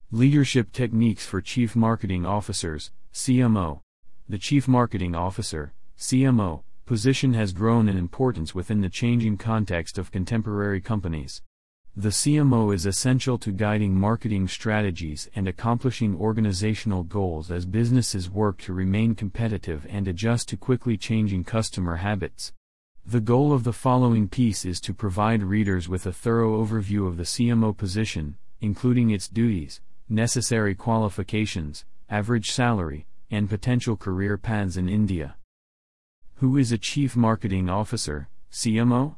Leadership techniques for Chief Marketing Officers, CMO. The Chief Marketing Officer, CMO, position has grown in importance within the changing context of contemporary companies. The CMO is essential to guiding marketing strategies and accomplishing organizational goals as businesses work to remain competitive and adjust to quickly changing customer habits. The goal of the following piece is to provide readers with a thorough overview of the CMO position, including its duties, necessary qualifications, average salary, and potential career paths in India. Who is a Chief Marketing Officer, CMO?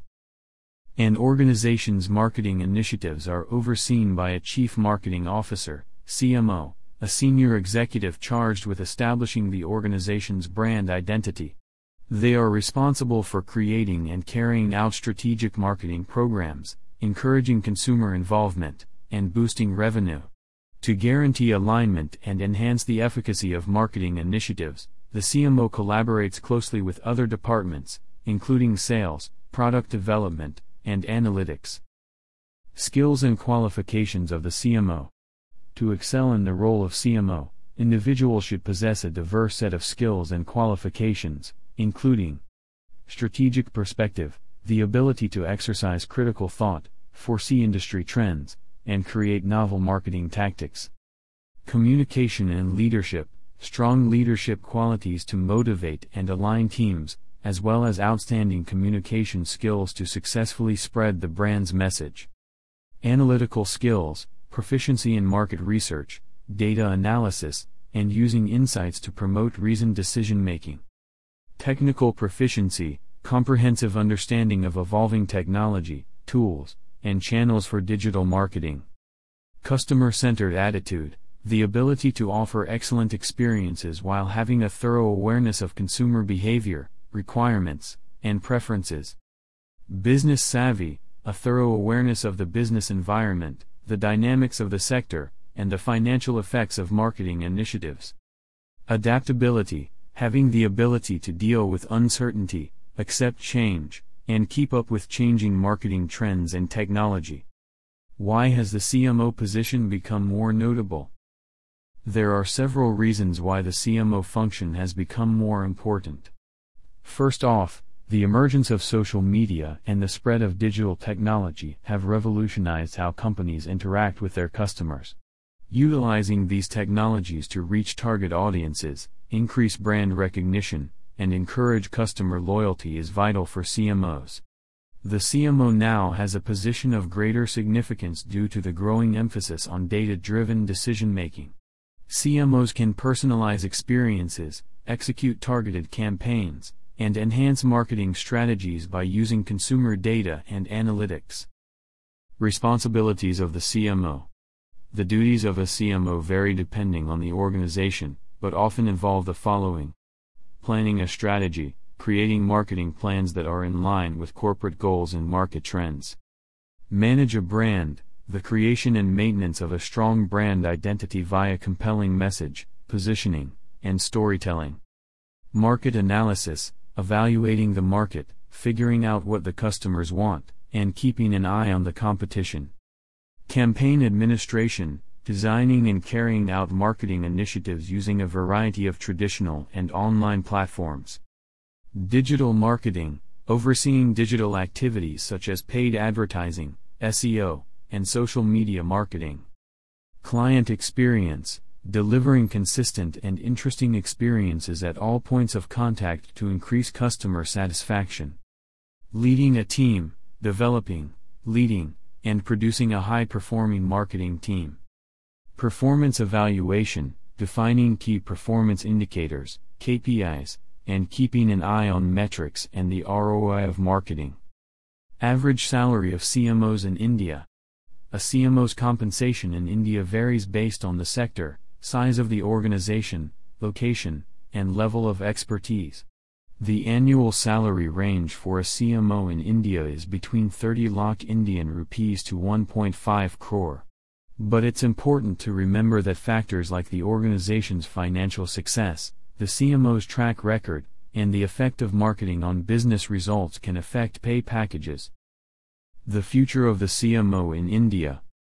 An organization's marketing initiatives are overseen by a Chief Marketing Officer, CMO, a senior executive charged with establishing the organization's brand identity. They are responsible for creating and carrying out strategic marketing programs, encouraging consumer involvement, and boosting revenue. To guarantee alignment and enhance the efficacy of marketing initiatives, the CMO collaborates closely with other departments, including sales, product development, and analytics. Skills and qualifications of the CMO. To excel in the role of CMO, individuals should possess a diverse set of skills and qualifications, including strategic perspective, the ability to exercise critical thought, foresee industry trends, and create novel marketing tactics. Communication and leadership, strong leadership qualities to motivate and align teams, as well as outstanding communication skills to successfully spread the brand's message. Analytical skills, proficiency in market research, data analysis, and using insights to promote reasoned decision-making. Technical proficiency, comprehensive understanding of evolving technology, tools, and channels for digital marketing. Customer-centered attitude, the ability to offer excellent experiences while having a thorough awareness of consumer behavior, requirements, and preferences. Business savvy, a thorough awareness of the business environment, the dynamics of the sector, and the financial effects of marketing initiatives. Adaptability, having the ability to deal with uncertainty, accept change, and keep up with changing marketing trends and technology. Why has the CMO position become more notable? There are several reasons why the CMO function has become more important. First off, the emergence of social media and the spread of digital technology have revolutionized how companies interact with their customers. Utilizing these technologies to reach target audiences, increase brand recognition, and encourage customer loyalty is vital for CMOs. The CMO now has a position of greater significance due to the growing emphasis on data-driven decision-making. CMOs can personalize experiences, execute targeted campaigns, and enhance marketing strategies by using consumer data and analytics. Responsibilities of the CMO. The duties of a CMO vary depending on the organization, but often involve the following: planning a strategy, creating marketing plans that are in line with corporate goals and market trends. Manage a brand, the creation and maintenance of a strong brand identity via compelling message, positioning, and storytelling. Market analysis, evaluating the market, figuring out what the customers want, and keeping an eye on the competition. Campaign administration, designing and carrying out marketing initiatives using a variety of traditional and online platforms. Digital marketing, overseeing digital activities such as paid advertising, SEO, and social media marketing. Client experience, delivering consistent and interesting experiences at all points of contact to increase customer satisfaction. Leading a team, developing, leading, and producing a high-performing marketing team. Performance evaluation, defining key performance indicators, KPIs, and keeping an eye on metrics and the ROI of marketing. Average salary of CMOs in India. A CMO's compensation in India varies based on the sector, size of the organization, location, and level of expertise. The annual salary range for a CMO in India is between 30 lakh Indian rupees to 1.5 crore. But it's important to remember that factors like the organization's financial success, the CMO's track record, and the effect of marketing on business results can affect pay packages. The future of the CMO in India.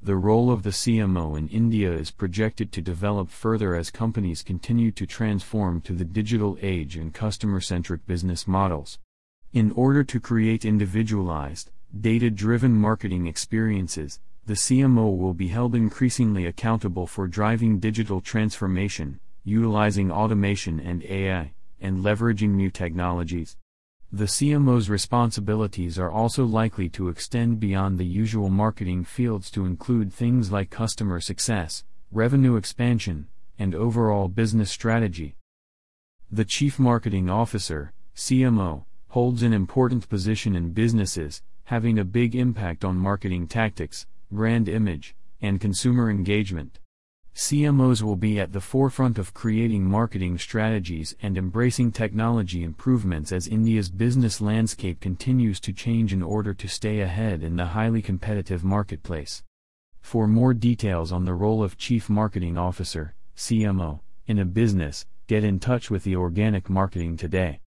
The role of the CMO in India is projected to develop further as companies continue to transform to the digital age and customer-centric business models. In order to create individualized, data-driven marketing experiences, the CMO will be held increasingly accountable for driving digital transformation, utilizing automation and AI, and leveraging new technologies. The CMO's responsibilities are also likely to extend beyond the usual marketing fields to include things like customer success, revenue expansion, and overall business strategy. The Chief Marketing Officer, CMO, holds an important position in businesses, having a big impact on marketing tactics, brand image, and consumer engagement. CMOs will be at the forefront of creating marketing strategies and embracing technology improvements as India's business landscape continues to change in order to stay ahead in the highly competitive marketplace. For more details on the role of Chief Marketing Officer, CMO, in a business, get in touch with the Organic Marketing Today.